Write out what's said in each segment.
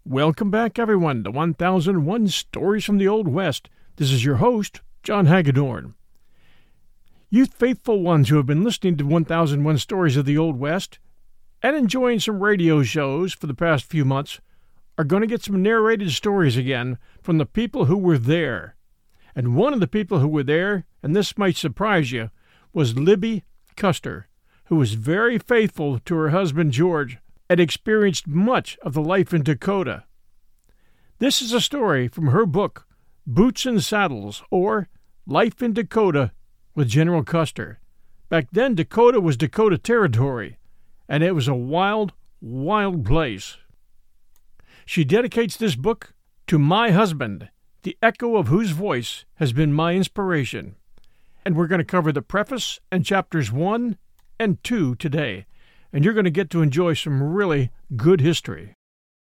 Welcome back, everyone, to 1001 Stories from the Old West. This is your host, John Hagedorn. You faithful ones who have been listening to 1001 Stories of the Old West and enjoying some radio shows for the past few months are going to get some narrated stories again from the people who were there. And one of the people who were there, and this might surprise you, was Libby Custer, who was very faithful to her husband George and experienced much of the life in Dakota. This is a story from her book, Boots and Saddles, or Life in Dakota with General Custer. Back then, Dakota was Dakota Territory, and it was a wild, wild place. She dedicates this book to my husband, the echo of whose voice has been my inspiration. And we're going to cover the preface and chapters 1 and 2 today, and you're going to get to enjoy some really good history.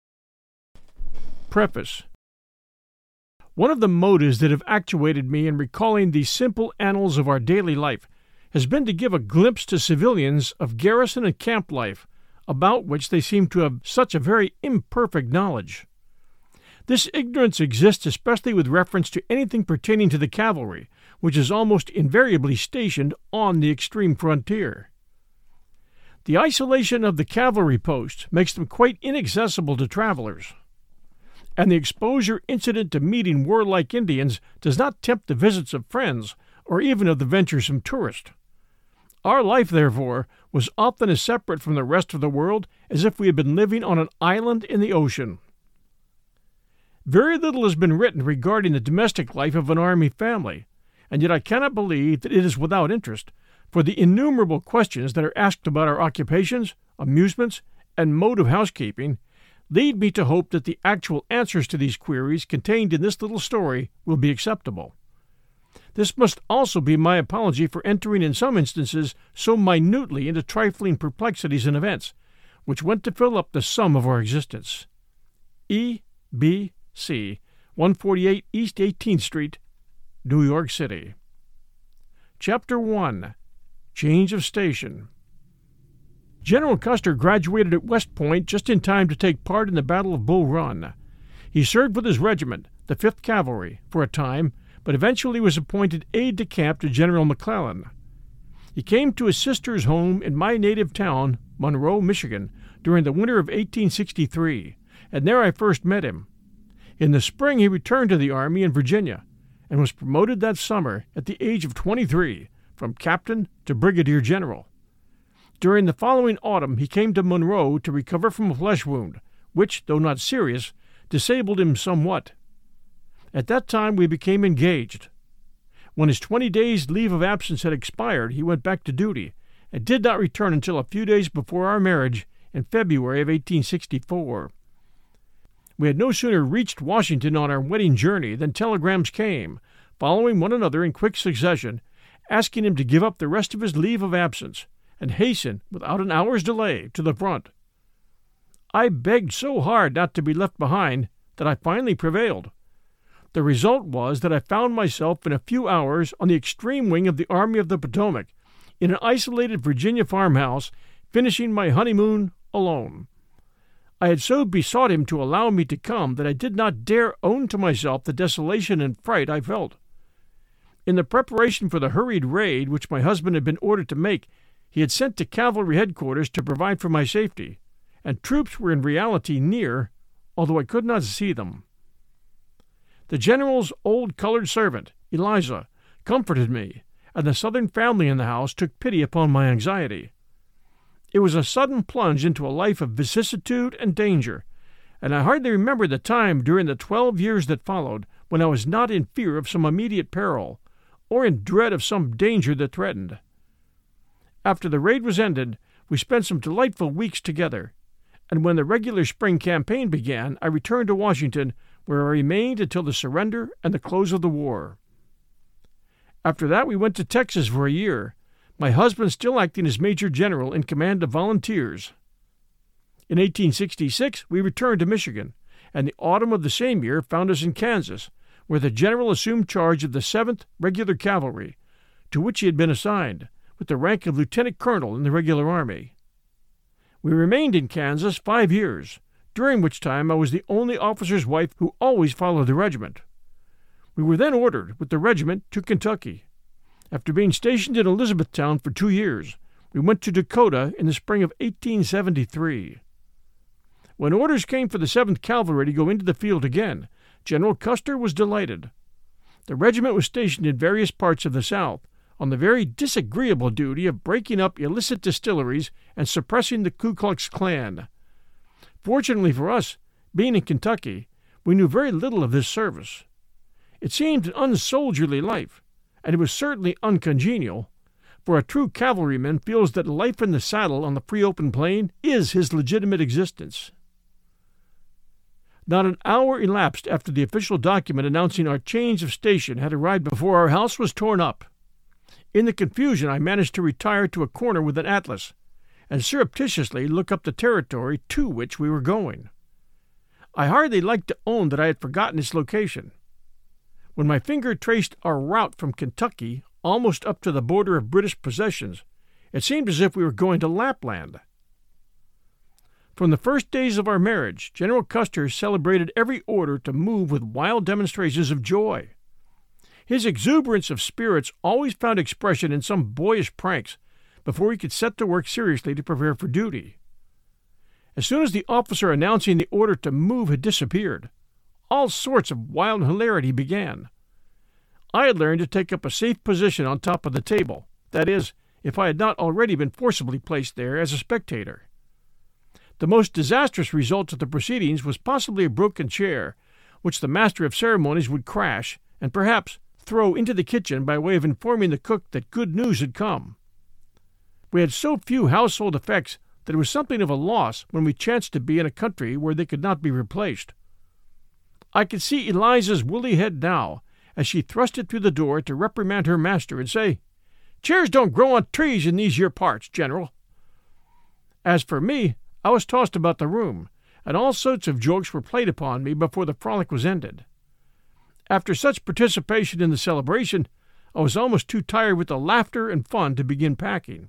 Preface. One of the motives that have actuated me in recalling these simple annals of our daily life has been to give a glimpse to civilians of garrison and camp life, about which they seem to have such a very imperfect knowledge. This ignorance exists especially with reference to anything pertaining to the cavalry, which is almost invariably stationed on the extreme frontier. The isolation of the cavalry posts makes them quite inaccessible to travelers, and the exposure incident to meeting warlike Indians does not tempt the visits of friends or even of the venturesome tourist. Our life, therefore, was often as separate from the rest of the world as if we had been living on an island in the ocean. Very little has been written regarding the domestic life of an army family, and yet I cannot believe that it is without interest, for the innumerable questions that are asked about our occupations, amusements, and mode of housekeeping lead me to hope that the actual answers to these queries contained in this little story will be acceptable. This must also be my apology for entering in some instances so minutely into trifling perplexities and events, which went to fill up the sum of our existence. E. B. C., 148 East 18th Street, New York City. Chapter 1. Change of Station. General Custer graduated at West Point just in time to take part in the Battle of Bull Run. He served with his regiment, the 5th Cavalry, for a time, but eventually was appointed aide-de-camp to General McClellan. He came to his sister's home in my native town, Monroe, Michigan, during the winter of 1863, and there I first met him. In the spring he returned to the Army in Virginia, and was promoted that summer at the age of 23, from captain to brigadier general. During the following autumn he came to Monroe to recover from a flesh wound, which, though not serious, disabled him somewhat. At that time we became engaged. When his 20 days' leave of absence had expired, he went back to duty, and did not return until a few days before our marriage in February of 1864. We had no sooner reached Washington on our wedding journey than telegrams came, following one another in quick succession, asking him to give up the rest of his leave of absence and hasten, without an hour's delay, to the front. I begged so hard not to be left behind that I finally prevailed. The result was that I found myself in a few hours on the extreme wing of the Army of the Potomac, in an isolated Virginia farmhouse, finishing my honeymoon alone. I had so besought him to allow me to come that I did not dare own to myself the desolation and fright I felt. In the preparation for the hurried raid which my husband had been ordered to make, he had sent to cavalry headquarters to provide for my safety, and troops were in reality near, although I could not see them. The general's old colored servant, Eliza, comforted me, and the Southern family in the house took pity upon my anxiety. It was a sudden plunge into a life of vicissitude and danger, and I hardly remember the time during the 12 years that followed when I was not in fear of some immediate peril, or in dread of some danger that threatened. After the raid was ended, we spent some delightful weeks together, and when the regular spring campaign began, I returned to Washington, where I remained until the surrender and the close of the war. After that we went to Texas for a year, my husband still acting as Major General in command of volunteers. In 1866 we returned to Michigan, and the autumn of the same year found us in Kansas, where the general assumed charge of the 7th Regular Cavalry, to which he had been assigned, with the rank of lieutenant colonel in the regular army. We remained in Kansas 5 years, during which time I was the only officer's wife who always followed the regiment. We were then ordered with the regiment to Kentucky. After being stationed in Elizabethtown for 2 years, we went to Dakota in the spring of 1873. When orders came for the 7th Cavalry to go into the field again, General Custer was delighted. The regiment was stationed in various parts of the South on the very disagreeable duty of breaking up illicit distilleries and suppressing the Ku Klux Klan. Fortunately for us, being in Kentucky, we knew very little of this service. It seemed an unsoldierly life, and it was certainly uncongenial, for a true cavalryman feels that life in the saddle on the free open plain is his legitimate existence. Not an hour elapsed after the official document announcing our change of station had arrived before our house was torn up. In the confusion, I managed to retire to a corner with an atlas and surreptitiously look up the territory to which we were going. I hardly liked to own that I had forgotten its location. When my finger traced our route from Kentucky almost up to the border of British possessions, it seemed as if we were going to Lapland. From the first days of our marriage, General Custer celebrated every order to move with wild demonstrations of joy. His exuberance of spirits always found expression in some boyish pranks before he could set to work seriously to prepare for duty. As soon as the officer announcing the order to move had disappeared, all sorts of wild hilarity began. I had learned to take up a safe position on top of the table, that is, if I had not already been forcibly placed there as a spectator. The most disastrous result of the proceedings was possibly a broken chair, which the master of ceremonies would crash and perhaps throw into the kitchen by way of informing the cook that good news had come. We had so few household effects that it was something of a loss when we chanced to be in a country where they could not be replaced. I could see Eliza's woolly head now, as she thrust it through the door to reprimand her master and say, "Chairs don't grow on trees in these here parts, General." As for me, I was tossed about the room, and all sorts of jokes were played upon me before the frolic was ended. After such participation in the celebration, I was almost too tired with the laughter and fun to begin packing.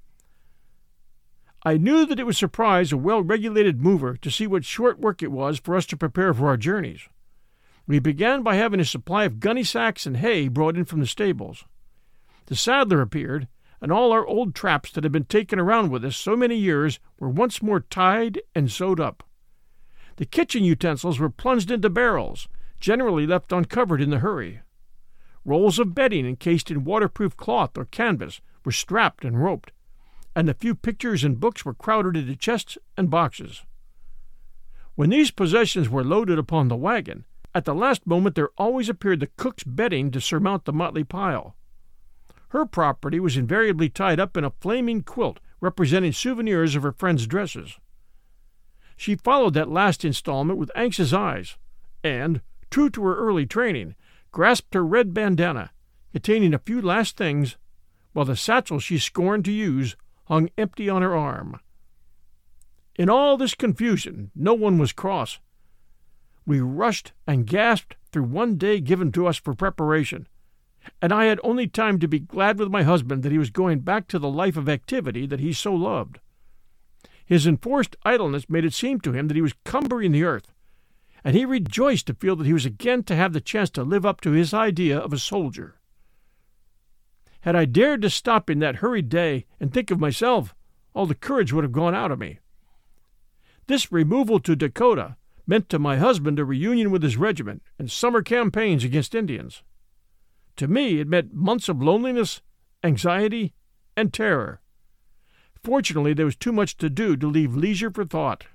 I knew that it would surprise a well-regulated mover to see what short work it was for us to prepare for our journeys. We began by having a supply of gunny sacks and hay brought in from the stables. The saddler appeared, and all our old traps that had been taken around with us so many years were once more tied and sewed up. The kitchen utensils were plunged into barrels, generally left uncovered in the hurry. Rolls of bedding encased in waterproof cloth or canvas were strapped and roped, and the few pictures and books were crowded into chests and boxes. When these possessions were loaded upon the wagon, at the last moment there always appeared the cook's bedding to surmount the motley pile. Her property was invariably tied up in a flaming quilt representing souvenirs of her friends' dresses. She followed that last installment with anxious eyes, and, true to her early training, grasped her red bandana, containing a few last things, while the satchel she scorned to use hung empty on her arm. In all this confusion, no one was cross. We rushed and gasped through one day given to us for preparation, and I had only time to be glad with my husband that he was going back to the life of activity that he so loved. His enforced idleness made it seem to him that he was cumbering the earth, and he rejoiced to feel that he was again to have the chance to live up to his idea of a soldier. Had I dared to stop in that hurried day and think of myself, all the courage would have gone out of me. This removal to Dakota meant to my husband a reunion with his regiment and summer campaigns against Indians. To me it meant months of loneliness, anxiety, and terror. Fortunately, there was too much to do to leave leisure for thought.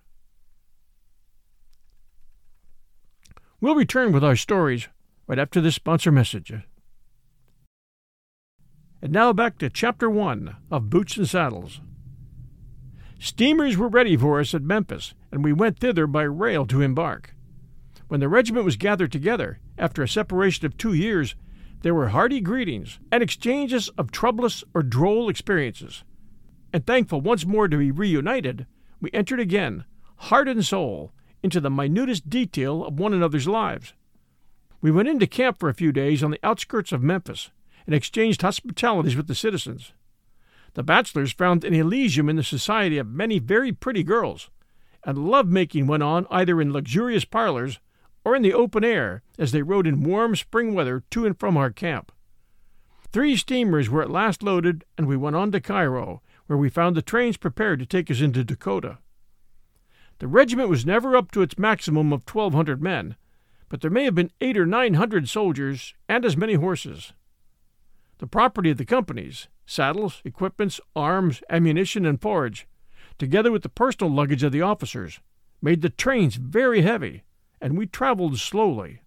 We'll return with our stories right after this sponsor message. And now back to Chapter 1 of Boots and Saddles. Steamers were ready for us at Memphis, and we went thither by rail to embark. When the regiment was gathered together, after a separation of 2 years, there were hearty greetings and exchanges of troublous or droll experiences. And thankful once more to be reunited, we entered again, heart and soul, into the minutest detail of one another's lives. We went into camp for a few days on the outskirts of Memphis, and exchanged hospitalities with the citizens. The bachelors found an elysium in the society of many very pretty girls, and love-making went on either in luxurious parlors or in the open air as they rode in warm spring weather to and from our camp. 3 steamers were at last loaded, and we went on to Cairo, where we found the trains prepared to take us into Dakota. The regiment was never up to its maximum of 1,200 men, but there may have been 800 or 900 soldiers and as many horses. The property of the companies, saddles, equipments, arms, ammunition, and forage, together with the personal luggage of the officers, made the trains very heavy, and we traveled slowly.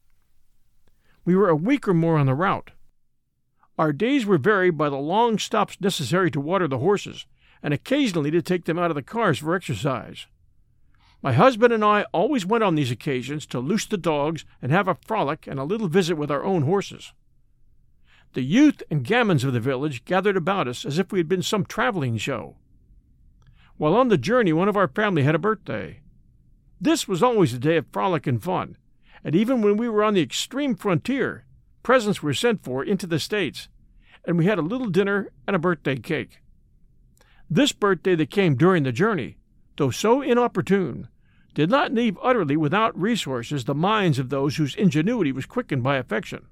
We were a week or more on the route. Our days were varied by the long stops necessary to water the horses, and occasionally to take them out of the cars for exercise. My husband and I always went on these occasions to loose the dogs and have a frolic and a little visit with our own horses. The youth and gamins of the village gathered about us as if we had been some traveling show. While on the journey, one of our family had a birthday. This was always a day of frolic and fun, and even when we were on the extreme frontier, presents were sent for into the States, and we had a little dinner and a birthday cake. This birthday that came during the journey, though so inopportune, did not leave utterly without resources the minds of those whose ingenuity was quickened by affection.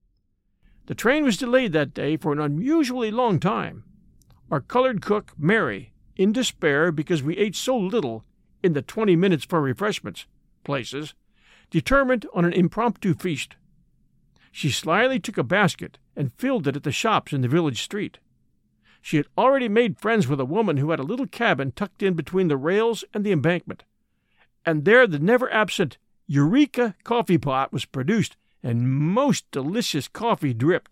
The train was delayed that day for an unusually long time. Our colored cook, Mary, in despair because we ate so little in the 20 minutes for refreshments places, determined on an impromptu feast. She slyly took a basket and filled it at the shops in the village street. She had already made friends with a woman who had a little cabin tucked in between the rails and the embankment, and there the never-absent Eureka coffee pot was produced and most delicious coffee dripped.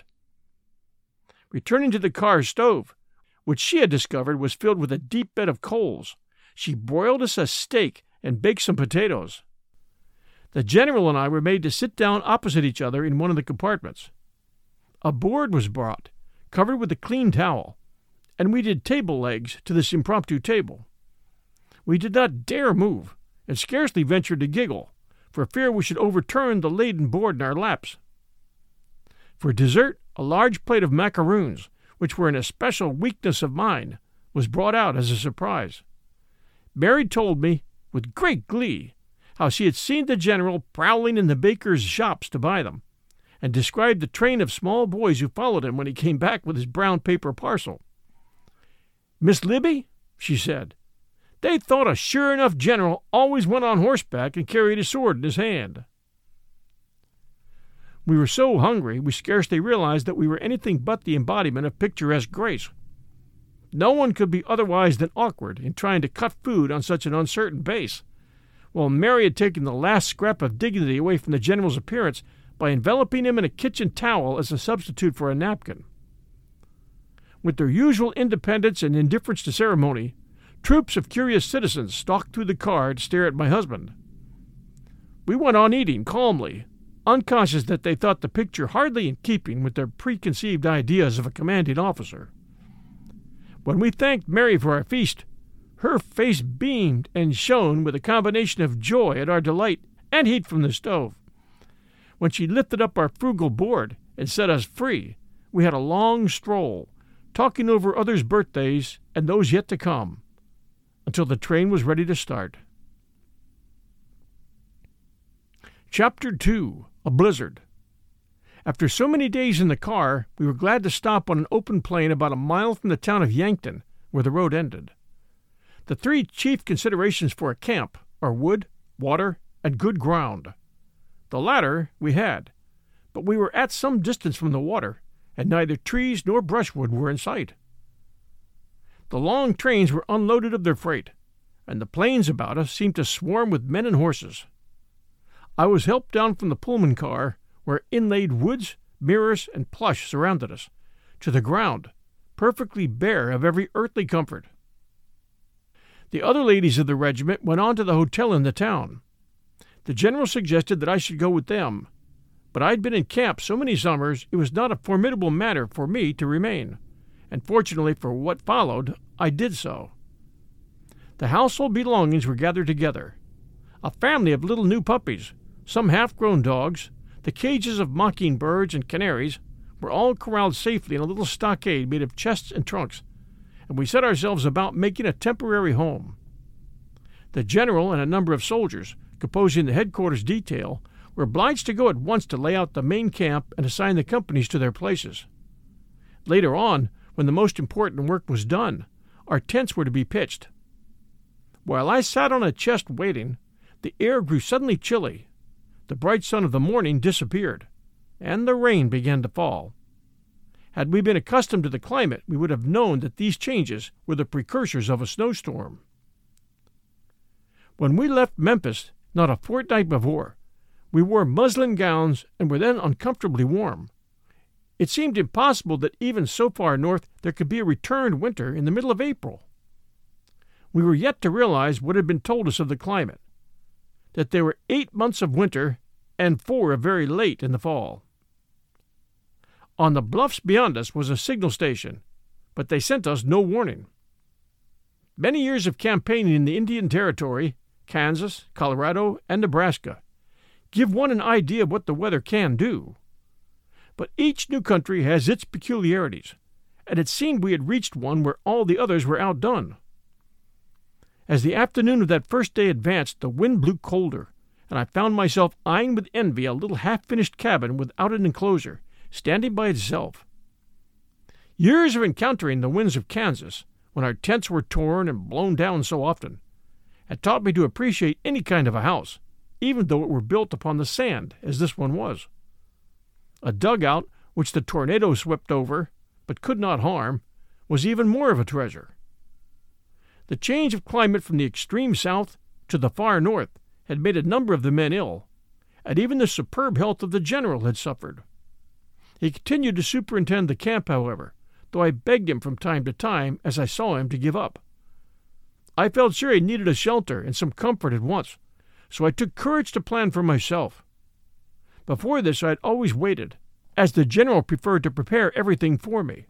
Returning to the car stove, which she had discovered was filled with a deep bed of coals, she broiled us a steak and baked some potatoes. The general and I were made to sit down opposite each other in one of the compartments. A board was brought, covered with a clean towel, and we did table legs to this impromptu table. We did not dare move, and scarcely ventured to giggle, for fear we should overturn the laden board in our laps. For dessert, a large plate of macaroons, which were an especial weakness of mine, was brought out as a surprise. Mary told me, with great glee, how she had seen the general prowling in the bakers' shops to buy them, and described the train of small boys who followed him when he came back with his brown paper parcel. "Miss Libby," she said, "they thought a sure-enough general always went on horseback and carried a sword in his hand." We were so hungry we scarcely realized that we were anything but the embodiment of picturesque grace. No one could be otherwise than awkward in trying to cut food on such an uncertain base, while Mary had taken the last scrap of dignity away from the general's appearance by enveloping him in a kitchen towel as a substitute for a napkin. With their usual independence and indifference to ceremony, troops of curious citizens stalked through the car to stare at my husband. We went on eating calmly, unconscious that they thought the picture hardly in keeping with their preconceived ideas of a commanding officer. When we thanked Mary for our feast, her face beamed and shone with a combination of joy at our delight and heat from the stove. When she lifted up our frugal board and set us free, we had a long stroll, talking over others' birthdays and those yet to come, until the train was ready to start. Chapter 2. A Blizzard. After so many days in the car, we were glad to stop on an open plain about a mile from the town of Yankton, where the road ended. The 3 chief considerations for a camp are wood, water, and good ground. The latter we had, but we were at some distance from the water, and neither trees nor brushwood were in sight. The long trains were unloaded of their freight, and the plains about us seemed to swarm with men and horses. I was helped down from the Pullman car, where inlaid woods, mirrors, and plush surrounded us, to the ground, perfectly bare of every earthly comfort. The other ladies of the regiment went on to the hotel in the town. The general suggested that I should go with them, but I had been in camp so many summers it was not a formidable matter for me to remain, and fortunately for what followed, I did so. The household belongings were gathered together. A family of little new puppies, some half-grown dogs, the cages of mockingbirds and canaries, were all corralled safely in a little stockade made of chests and trunks, and we set ourselves about making a temporary home. The general and a number of soldiers, composing the headquarters detail, were obliged to go at once to lay out the main camp and assign the companies to their places. Later on, when the most important work was done, our tents were to be pitched. While I sat on a chest waiting, the air grew suddenly chilly. The bright sun of the morning disappeared, and the rain began to fall. Had we been accustomed to the climate, we would have known that these changes were the precursors of a snowstorm. When we left Memphis, not a fortnight before, we wore muslin gowns and were then uncomfortably warm. It seemed impossible that even so far north there could be a returned winter in the middle of April. We were yet to realize what had been told us of the climate, that there were 8 months of winter and 4 of very late in the fall. On the bluffs beyond us was a signal station, but they sent us no warning. Many years of campaigning in the Indian Territory, Kansas, Colorado, and Nebraska give one an idea of what the weather can do. But each new country has its peculiarities, and it seemed we had reached one where all the others were outdone. As the afternoon of that first day advanced, the wind blew colder, and I found myself eyeing with envy a little half-finished cabin without an enclosure, standing by itself. Years of encountering the winds of Kansas, when our tents were torn and blown down so often, had taught me to appreciate any kind of a house, even though it were built upon the sand, as this one was. A dugout, which the tornado swept over, but could not harm, was even more of a treasure. The change of climate from the extreme south to the far north had made a number of the men ill, and even the superb health of the general had suffered. He continued to superintend the camp, however, though I begged him from time to time, as I saw him, to give up. I felt sure he needed a shelter and some comfort at once, so I took courage to plan for myself. Before this I had always waited, as the general preferred to prepare everything for me.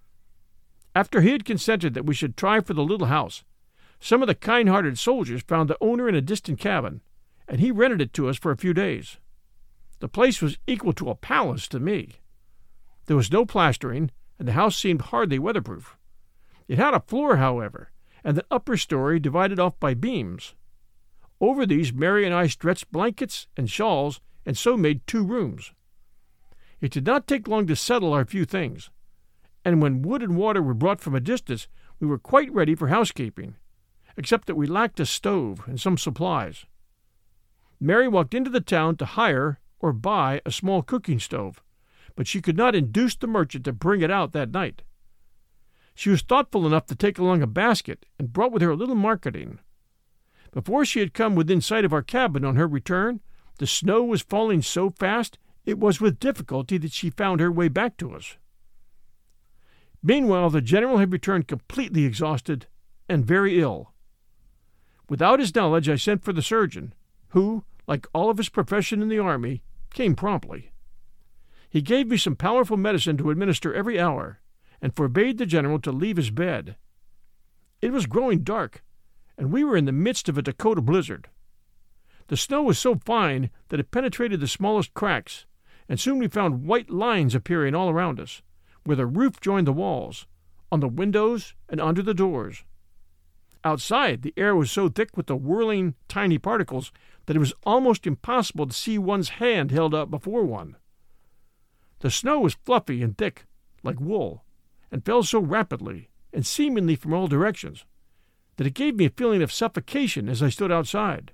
After he had consented that we should try for the little house, some of the kind-hearted soldiers found the owner in a distant cabin, and he rented it to us for a few days. The place was equal to a palace to me. There was no plastering, and the house seemed hardly weatherproof. It had a floor, however, and the upper story divided off by beams. Over these Mary and I stretched blankets and shawls, and so made 2 rooms. It did not take long to settle our few things, and when wood and water were brought from a distance, we were quite ready for housekeeping, except that we lacked a stove and some supplies. Mary walked into the town to hire or buy a small cooking stove, but she could not induce the merchant to bring it out that night. She was thoughtful enough to take along a basket and brought with her a little marketing. Before she had come within sight of our cabin on her return, the snow was falling so fast it was with difficulty that she found her way back to us. Meanwhile, the general had returned completely exhausted and very ill. Without his knowledge, I sent for the surgeon, who, like all of his profession in the army, came promptly. He gave me some powerful medicine to administer every hour, and forbade the general to leave his bed. It was growing dark, and we were in the midst of a Dakota blizzard. The snow was so fine that it penetrated the smallest cracks, and soon we found white lines appearing all around us, where the roof joined the walls, on the windows and under the doors. Outside, the air was so thick with the whirling tiny particles that it was almost impossible to see one's hand held out before one. The snow was fluffy and thick, like wool, and fell so rapidly, and seemingly from all directions, that it gave me a feeling of suffocation as I stood outside.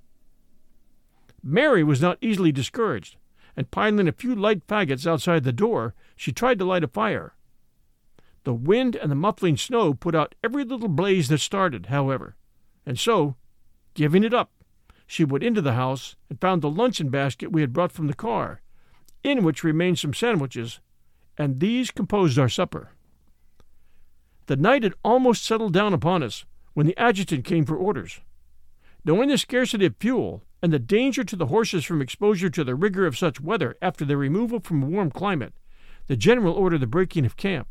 Mary was not easily discouraged, and piling a few light faggots outside the door, she tried to light a fire. The wind and the muffling snow put out every little blaze that started, however, and so, giving it up, she went into the house and found the luncheon basket we had brought from the car, in which remained some sandwiches, and these composed our supper. The night had almost settled down upon us when the adjutant came for orders. Knowing the scarcity of fuel and the danger to the horses from exposure to the rigor of such weather after their removal from a warm climate, the general ordered the breaking of camp.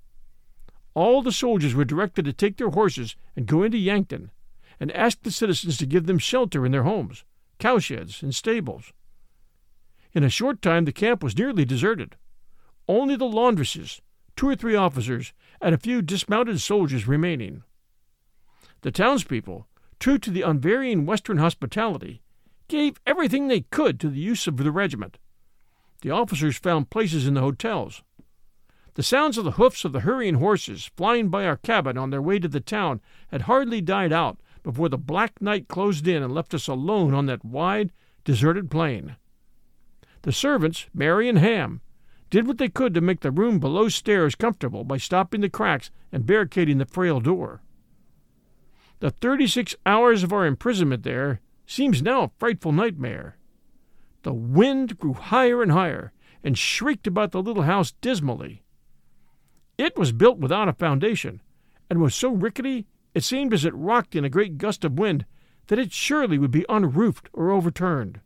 All the soldiers were directed to take their horses and go into Yankton, and ask the citizens to give them shelter in their homes, cowsheds, and stables. In a short time the camp was nearly deserted. Only the laundresses, 2 or 3 officers, and a few dismounted soldiers remaining. The townspeople, true to the unvarying Western hospitality, gave everything they could to the use of the regiment. The officers found places in the hotels. The sounds of the hoofs of the hurrying horses flying by our cabin on their way to the town had hardly died out before the black night closed in and left us alone on that wide, deserted plain. The servants, Mary and Ham, did what they could to make the room below stairs comfortable by stopping the cracks and barricading the frail door. The 36 hours of our imprisonment there seems now a frightful nightmare. The wind grew higher and higher and shrieked about the little house dismally. It was built without a foundation, and was so rickety it seemed as it rocked in a great gust of wind that it surely would be unroofed or overturned.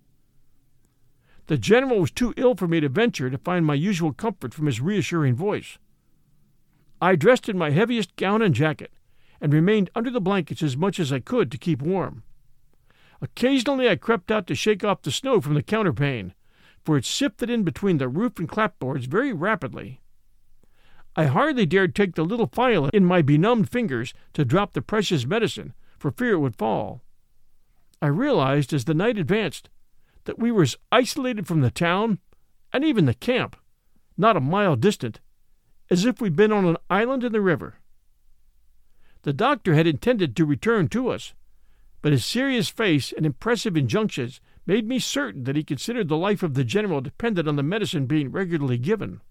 The general was too ill for me to venture to find my usual comfort from his reassuring voice. I dressed in my heaviest gown and jacket, and remained under the blankets as much as I could to keep warm. Occasionally I crept out to shake off the snow from the counterpane, for it sifted in between the roof and clapboards very rapidly. I hardly dared take the little phial in my benumbed fingers to drop the precious medicine, for fear it would fall. I realized as the night advanced that we were as isolated from the town, and even the camp, not a mile distant, as if we'd been on an island in the river. The doctor had intended to return to us, but his serious face and impressive injunctions made me certain that he considered the life of the general dependent on the medicine being regularly given.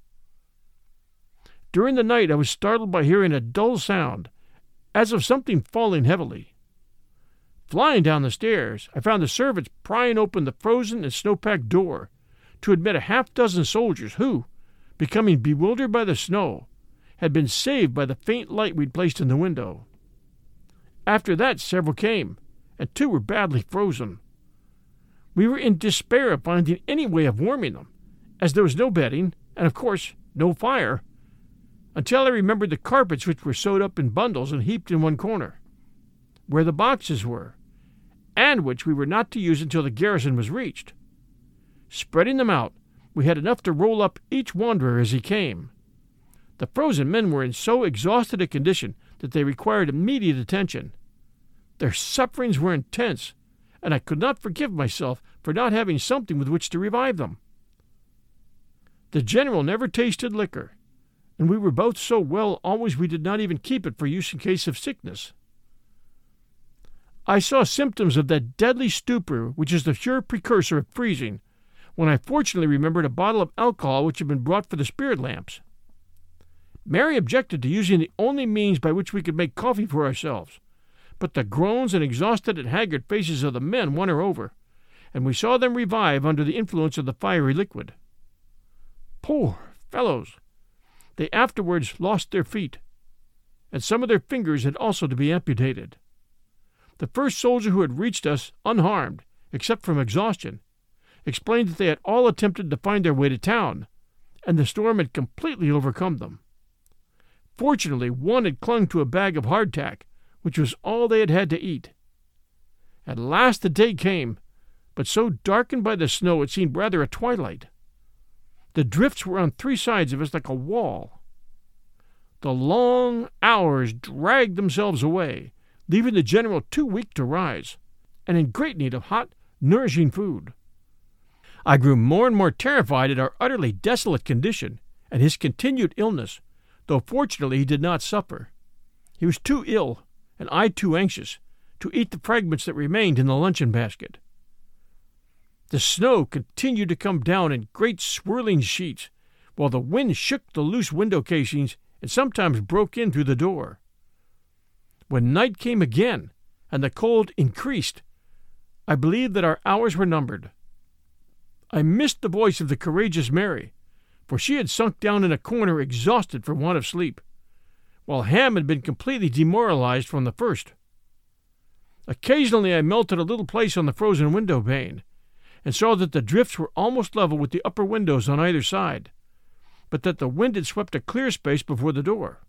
During the night I was startled by hearing a dull sound, as of something falling heavily. Flying down the stairs, I found the servants prying open the frozen and snow-packed door to admit a half-dozen soldiers who, becoming bewildered by the snow, had been saved by the faint light we'd placed in the window. After that several came, and 2 were badly frozen. We were in despair of finding any way of warming them, as there was no bedding, and of course no fire, until I remembered the carpets which were sewed up in bundles and heaped in one corner, where the boxes were, and which we were not to use until the garrison was reached. Spreading them out, we had enough to roll up each wanderer as he came. The frozen men were in so exhausted a condition that they required immediate attention. Their sufferings were intense, and I could not forgive myself for not having something with which to revive them. The general never tasted liquor, and we were both so well always we did not even keep it for use in case of sickness. I saw symptoms of that deadly stupor which is the sure precursor of freezing, when I fortunately remembered a bottle of alcohol which had been brought for the spirit lamps. Mary objected to using the only means by which we could make coffee for ourselves, but the groans and exhausted and haggard faces of the men won her over, and we saw them revive under the influence of the fiery liquid. Poor fellows! They afterwards lost their feet, and some of their fingers had also to be amputated. The first soldier who had reached us unharmed, except from exhaustion, explained that they had all attempted to find their way to town, and the storm had completely overcome them. Fortunately, one had clung to a bag of hardtack, which was all they had had to eat. At last the day came, but so darkened by the snow it seemed rather a twilight. The drifts were on 3 sides of us like a wall. The long hours dragged themselves away, leaving the general too weak to rise, and in great need of hot, nourishing food. I grew more and more terrified at our utterly desolate condition and his continued illness, though fortunately he did not suffer. He was too ill, and I too anxious, to eat the fragments that remained in the luncheon basket. The snow continued to come down in great swirling sheets, while the wind shook the loose window casings and sometimes broke in through the door. When night came again, and the cold increased, I believed that our hours were numbered. I missed the voice of the courageous Mary, for she had sunk down in a corner exhausted for want of sleep, while Ham had been completely demoralized from the first. Occasionally I melted a little place on the frozen window pane, and saw that the drifts were almost level with the upper windows on either side, but that the wind had swept a clear space before the door.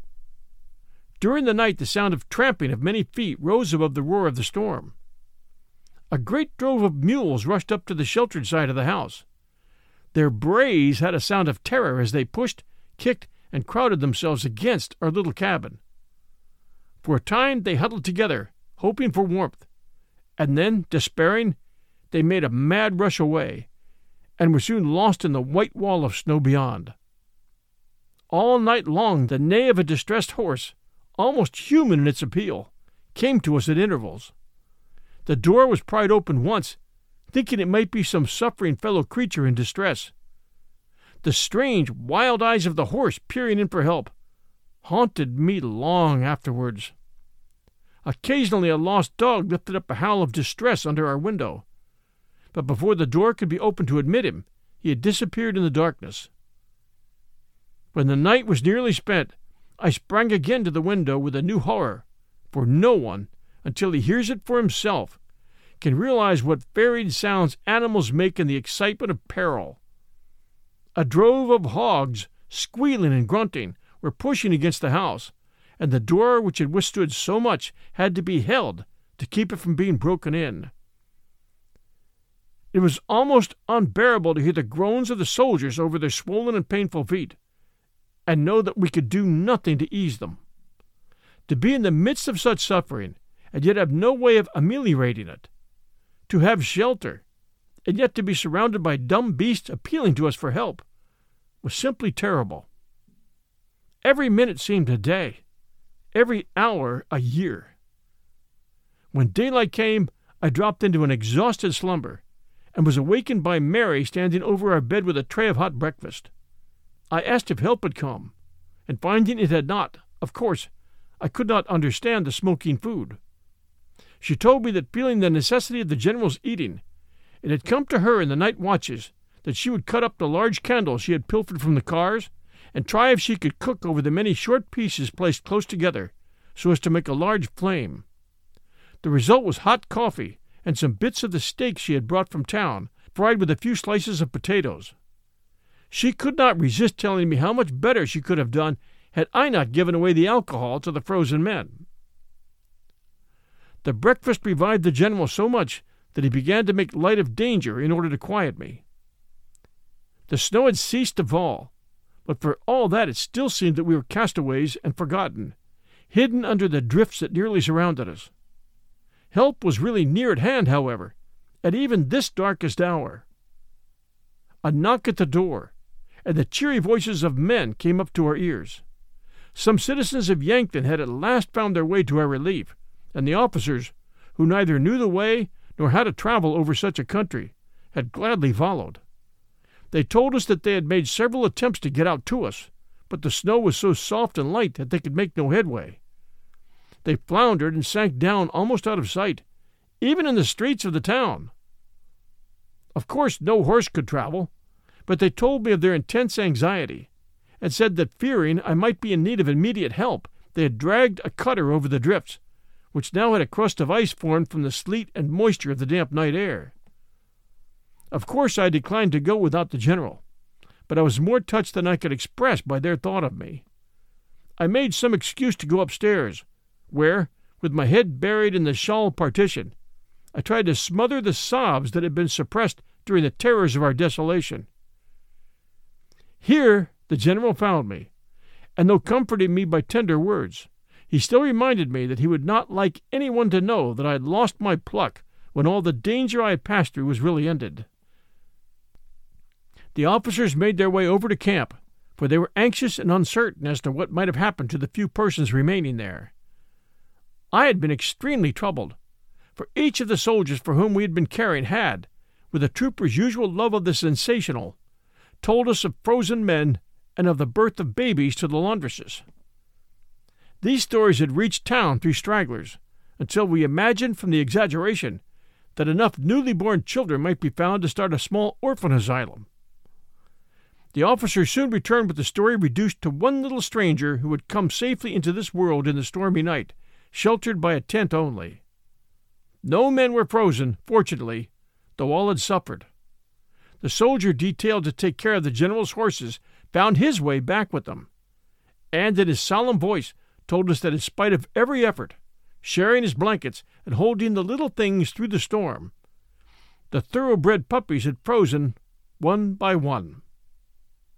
During the night the sound of tramping of many feet rose above the roar of the storm. A great drove of mules rushed up to the sheltered side of the house. Their brays had a sound of terror as they pushed, kicked, and crowded themselves against our little cabin. For a time they huddled together, hoping for warmth, and then, despairing, they made a mad rush away, and were soon lost in the white wall of snow beyond. All night long the neigh of a distressed horse, almost human in its appeal, came to us at intervals. The door was pried open once, thinking it might be some suffering fellow creature in distress. The strange, wild eyes of the horse peering in for help haunted me long afterwards. Occasionally a lost dog lifted up a howl of distress under our window, but before the door could be opened to admit him, he had disappeared in the darkness. When the night was nearly spent, I sprang again to the window with a new horror, for no one, until he hears it for himself, can realize what varied sounds animals make in the excitement of peril. A drove of hogs, squealing and grunting, were pushing against the house, and the door which had withstood so much had to be held to keep it from being broken in. It was almost unbearable to hear the groans of the soldiers over their swollen and painful feet, and know that we could do nothing to ease them. To be in the midst of such suffering, and yet have no way of ameliorating it. To have shelter, and yet to be surrounded by dumb beasts appealing to us for help, was simply terrible. Every minute seemed a day, every hour a year. When daylight came, I dropped into an exhausted slumber, and was awakened by Mary standing over our bed with a tray of hot breakfast. I asked if help had come, and finding it had not, of course, I could not understand the smoking food. She told me that, feeling the necessity of the general's eating, it had come to her in the night watches that she would cut up the large candles she had pilfered from the cars and try if she could cook over the many short pieces placed close together so as to make a large flame. The result was hot coffee and some bits of the steak she had brought from town, fried with a few slices of potatoes. She could not resist telling me how much better she could have done had I not given away the alcohol to the frozen men. The breakfast revived the general so much that he began to make light of danger in order to quiet me. The snow had ceased to fall, but for all that it still seemed that we were castaways and forgotten, hidden under the drifts that nearly surrounded us. Help was really near at hand, however, at even this darkest hour. A knock at the door, and the cheery voices of men came up to our ears. Some citizens of Yankton had at last found their way to our relief, and the officers, who neither knew the way nor how to travel over such a country, had gladly followed. They told us that they had made several attempts to get out to us, but the snow was so soft and light that they could make no headway. They floundered and sank down almost out of sight, even in the streets of the town. Of course, no horse could travel, but they told me of their intense anxiety, and said that, fearing I might be in need of immediate help, they had dragged a cutter over the drifts, which now had a crust of ice formed from the sleet and moisture of the damp night air. Of course I declined to go without the general, but I was more touched than I could express by their thought of me. I made some excuse to go upstairs, where, with my head buried in the shawl partition, I tried to smother the sobs that had been suppressed during the terrors of our desolation. Here the general found me, and though comforting me by tender words, he still reminded me that he would not like anyone to know that I had lost my pluck when all the danger I had passed through was really ended. The officers made their way over to camp, for they were anxious and uncertain as to what might have happened to the few persons remaining there. I had been extremely troubled, for each of the soldiers for whom we had been caring had, with a trooper's usual love of the sensational, told us of frozen men and of the birth of babies to the laundresses. These stories had reached town through stragglers, until we imagined from the exaggeration that enough newly born children might be found to start a small orphan asylum. The officer soon returned with the story reduced to one little stranger who had come safely into this world in the stormy night, sheltered by a tent only. No men were frozen, fortunately, though all had suffered. The soldier detailed to take care of the general's horses found his way back with them, and in his solemn voice told us that in spite of every effort, sharing his blankets and holding the little things through the storm, the thoroughbred puppies had frozen one by one.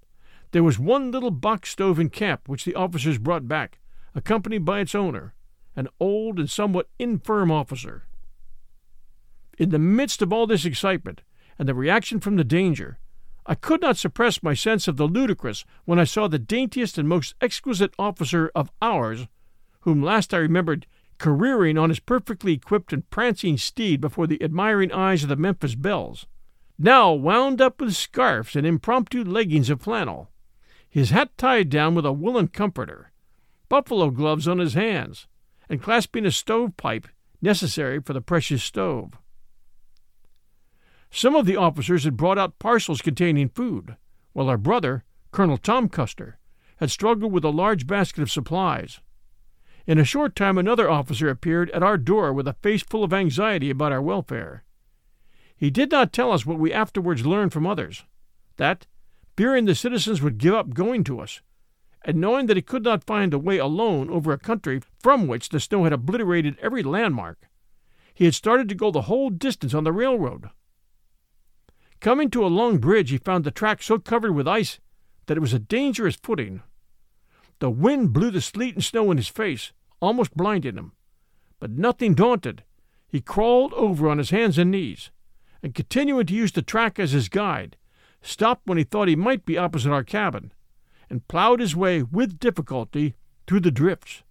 There was one little box stove in camp which the officers brought back, accompanied by its owner, an old and somewhat infirm officer. In the midst of all this excitement and the reaction from the danger, I could not suppress my sense of the ludicrous when I saw the daintiest and most exquisite officer of ours, whom last I remembered careering on his perfectly equipped and prancing steed before the admiring eyes of the Memphis belles, now wound up with scarfs and impromptu leggings of flannel, his hat tied down with a woolen comforter, buffalo gloves on his hands, and clasping a stovepipe necessary for the precious stove. Some of the officers had brought out parcels containing food, while our brother, Colonel Tom Custer, had struggled with a large basket of supplies. In a short time another officer appeared at our door with a face full of anxiety about our welfare. He did not tell us what we afterwards learned from others, that, fearing the citizens would give up going to us, and knowing that he could not find a way alone over a country from which the snow had obliterated every landmark, he had started to go the whole distance on the railroad. Coming to a long bridge, he found the track so covered with ice that it was a dangerous footing. The wind blew the sleet and snow in his face, almost blinding him. But nothing daunted, he crawled over on his hands and knees, and continuing to use the track as his guide, stopped when he thought he might be opposite our cabin, and plowed his way with difficulty through the drifts.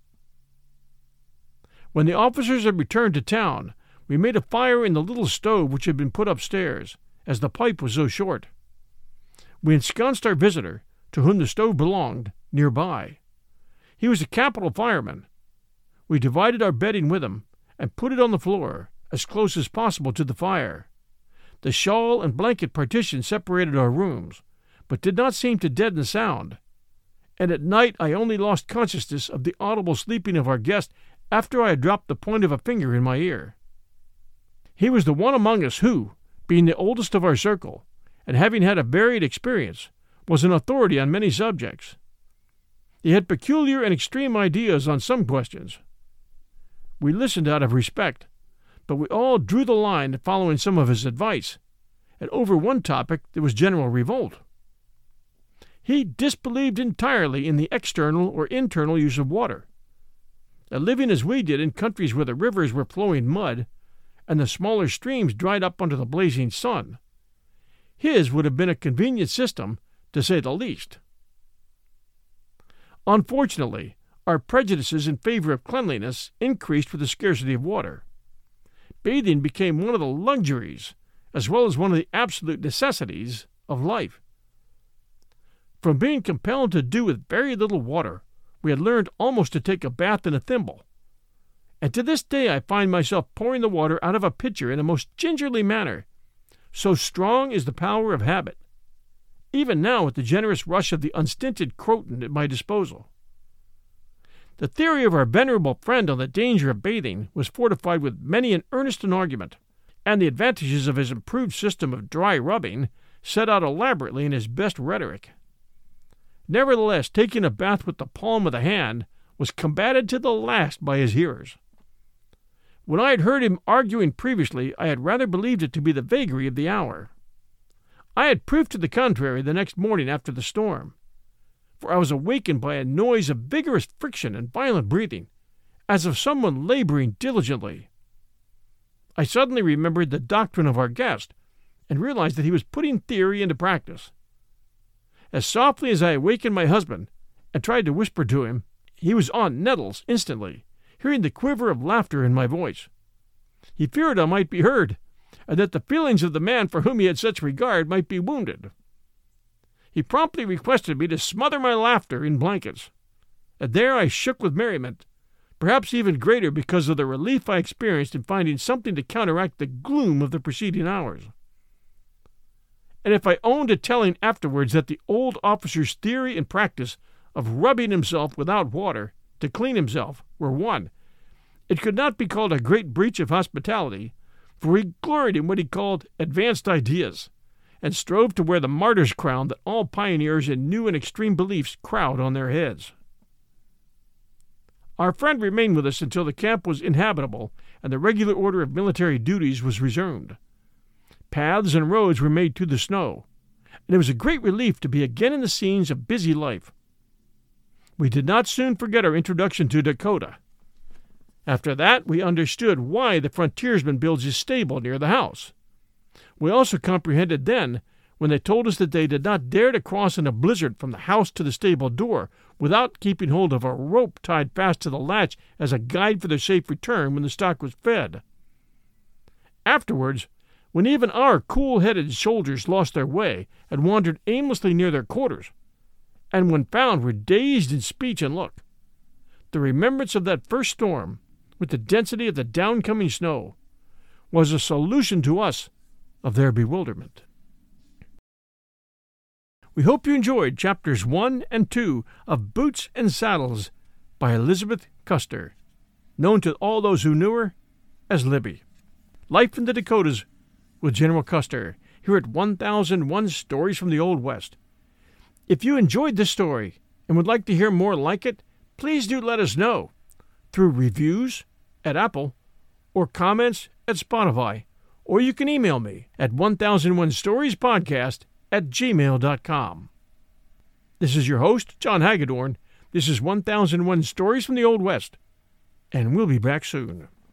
When the officers had returned to town, we made a fire in the little stove which had been put upstairs, as the pipe was so short. We ensconced our visitor, to whom the stove belonged, nearby. He was a capital fireman. We divided our bedding with him, and put it on the floor, as close as possible to the fire. The shawl and blanket partition separated our rooms, but did not seem to deaden sound, and at night I only lost consciousness of the audible sleeping of our guest after I had dropped the point of a finger in my ear. He was the one among us who, being the oldest of our circle, and having had a varied experience, was an authority on many subjects. He had peculiar and extreme ideas on some questions. We listened out of respect, but we all drew the line at following some of his advice, and over one topic there was general revolt. He disbelieved entirely in the external or internal use of water. Living as we did in countries where the rivers were flowing mud, and the smaller streams dried up under the blazing sun, his would have been a convenient system, to say the least. Unfortunately, our prejudices in favor of cleanliness increased with the scarcity of water. Bathing became one of the luxuries, as well as one of the absolute necessities, of life. From being compelled to do with very little water, we had learned almost to take a bath in a thimble, and to this day I find myself pouring the water out of a pitcher in a most gingerly manner, so strong is the power of habit, even now with the generous rush of the unstinted Croton at my disposal. The theory of our venerable friend on the danger of bathing was fortified with many an earnest argument, and the advantages of his improved system of dry rubbing set out elaborately in his best rhetoric. Nevertheless, taking a bath with the palm of the hand was combated to the last by his hearers. When I had heard him arguing previously, I had rather believed it to be the vagary of the hour. I had proof to the contrary the next morning after the storm, for I was awakened by a noise of vigorous friction and violent breathing, as of someone laboring diligently. I suddenly remembered the doctrine of our guest, and realized that he was putting theory into practice. As softly as I awakened my husband, and tried to whisper to him, he was on nettles instantly, hearing the quiver of laughter in my voice. He feared I might be heard, and that the feelings of the man for whom he had such regard might be wounded. He promptly requested me to smother my laughter in blankets, and there I shook with merriment, perhaps even greater because of the relief I experienced in finding something to counteract the gloom of the preceding hours. And if I owned to telling afterwards that the old officer's theory and practice of rubbing himself without water to clean himself were one, it could not be called a great breach of hospitality, for he gloried in what he called advanced ideas, and strove to wear the martyr's crown that all pioneers in new and extreme beliefs crowd on their heads. Our friend remained with us until the camp was inhabitable and the regular order of military duties was resumed. Paths and roads were made through the snow, and it was a great relief to be again in the scenes of busy life. We did not soon forget our introduction to Dakota. After that, we understood why the frontiersman builds his stable near the house. We also comprehended then when they told us that they did not dare to cross in a blizzard from the house to the stable door without keeping hold of a rope tied fast to the latch as a guide for their safe return when the stock was fed. Afterwards, when even our cool-headed soldiers lost their way and wandered aimlessly near their quarters, and when found were dazed in speech and look, the remembrance of that first storm, with the density of the downcoming snow, was a solution to us of their bewilderment. We hope you enjoyed Chapters 1 and 2 of Boots and Saddles by Elizabeth Custer, known to all those who knew her as Libby. Life in the Dakotas with General Custer, here at 1001 Stories from the Old West. If you enjoyed this story and would like to hear more like it, please do let us know through reviews at Apple or comments at Spotify, or you can email me at 1001storiespodcast@gmail.com. This is your host, John Hagedorn. This is 1001 Stories from the Old West, and we'll be back soon.